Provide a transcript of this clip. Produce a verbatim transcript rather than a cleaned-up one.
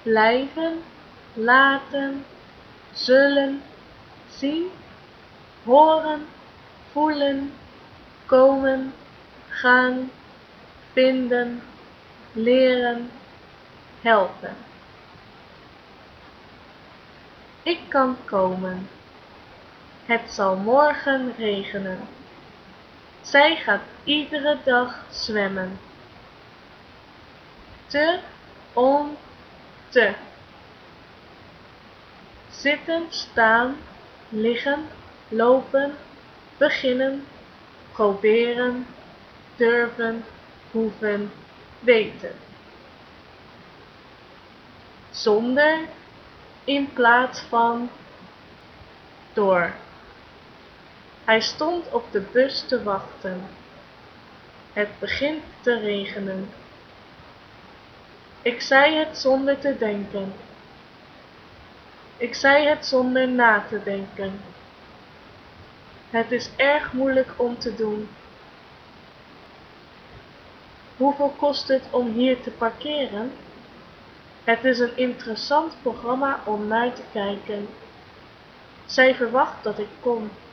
blijven, laten, zullen, zien, horen, voelen, komen, gaan, vinden, leren, helpen. Ik kan komen. Het zal morgen regenen. Zij gaat iedere dag zwemmen. Te, om, te. Zitten, staan, liggen, lopen, beginnen, proberen, durven, hoeven, weten. Zonder, in plaats van, door. Hij stond op de bus te wachten. Het begint te regenen. Ik zei het zonder te denken. Ik zei het zonder na te denken. Het is erg moeilijk om te doen. Hoeveel kost het om hier te parkeren? Het is een interessant programma om naar te kijken. Zij verwacht dat ik kom.